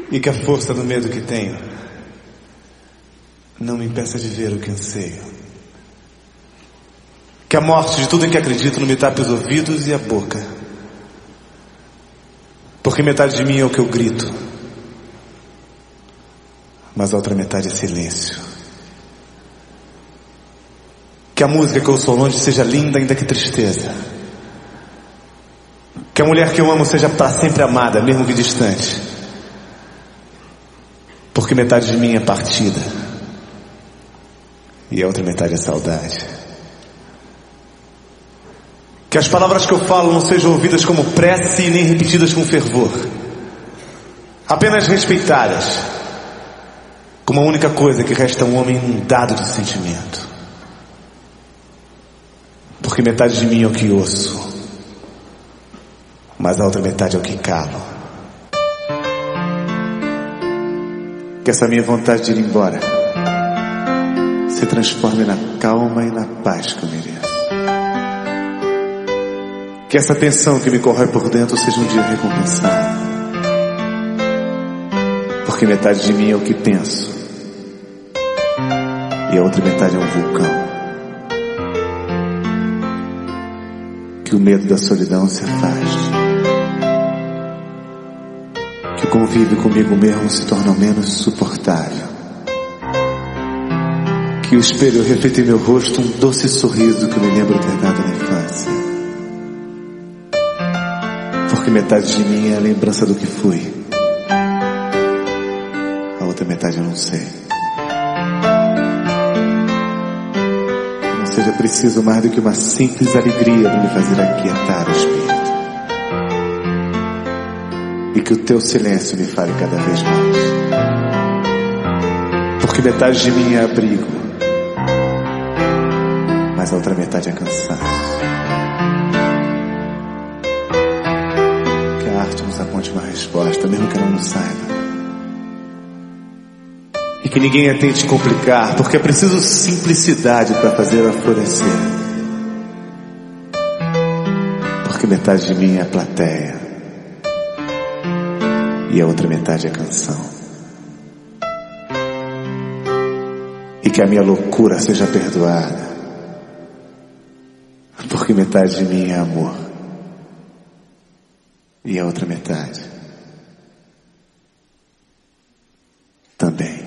E que a força do medo que tenho não me impeça de ver o que anseio. Que a morte de tudo em que acredito não me tape os ouvidos e a boca. Porque metade de mim é o que eu grito, mas a outra metade é silêncio. Que a música que eu sou longe seja linda, ainda que tristeza. Que a mulher que eu amo seja para sempre amada, mesmo que distante. Porque metade de mim é partida e a outra metade é saudade. Que as palavras que eu falo não sejam ouvidas como prece e nem repetidas com fervor, apenas respeitadas como a única coisa que resta a um homem inundado de sentimento. Porque metade de mim é o que ouço, mas a outra metade é o que calo. Que essa minha vontade de ir embora se transforme na calma e na paz que eu mereço. Que essa tensão que me corrói por dentro seja um dia recompensada. Porque metade de mim é o que penso e a outra metade é um vulcão. Que o medo da solidão se afaste. Que o convívio comigo mesmo se torne ao menos suportável. Que o espelho reflita em meu rosto um doce sorriso que me lembra ter dado na infância. Porque metade de mim é a lembrança do que fui, a outra metade eu não sei. Não seja preciso mais do que uma simples alegria de me fazer aquietar o espírito. E que o teu silêncio me fale cada vez mais. Porque metade de mim é abrigo, mas a outra metade é cansaço. Que a arte nos aponte uma resposta, mesmo que ela não saiba. E que ninguém a tente complicar, porque é preciso simplicidade para fazê-la florescer. Porque metade de mim é a plateia e a outra metade é a canção. E que a minha loucura seja perdoada, porque metade de mim é amor e a outra metade também.